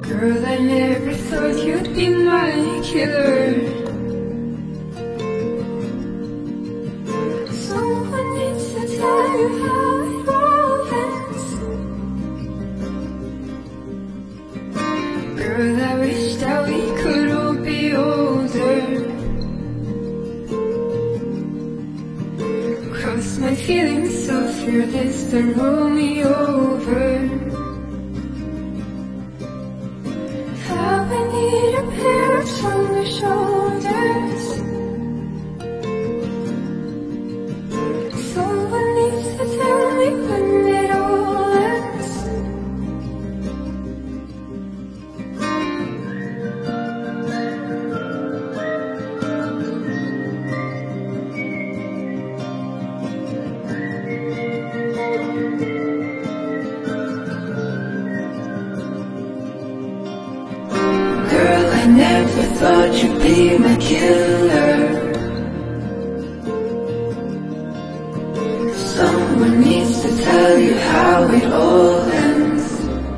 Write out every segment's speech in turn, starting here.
Girl, I never thought you'd be my killer. Someone needs to tell you how it all ends. Girl, I wish that we could all be older. Cross my feelings off your list and roll me over. I need a pair of stronger shoulders. Someone needs to tell me when it all ends. Girl, I never thought you'd be my killer. Someone needs to tell you how it all ends.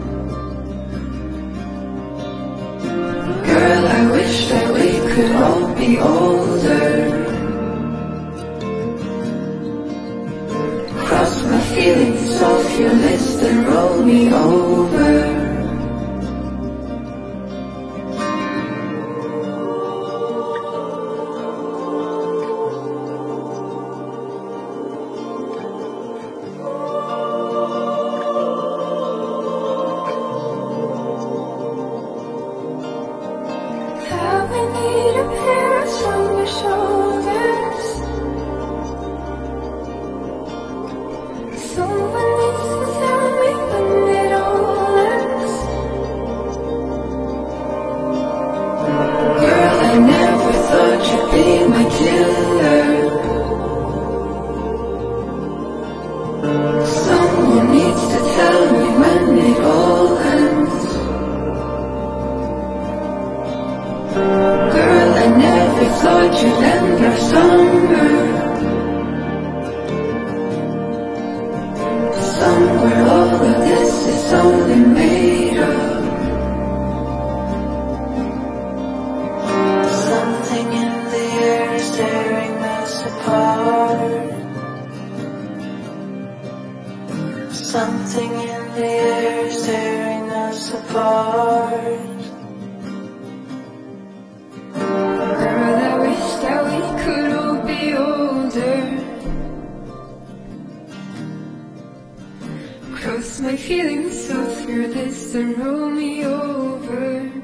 Girl, I wish that we could all be older. Cross my feelings off your list and roll me over. I need a pair of stronger shoulders. Someone needs to tell me when it all ends. Girl, I never thought you'd be my killer. Someone needs to tell me when it all ends. Girl, I never thought you'd end our summer. Somewhere all of this is only made of. Something in the air is tearing us apart. Something in the air is tearing us apart. Cross my feelings off your list and roll me over.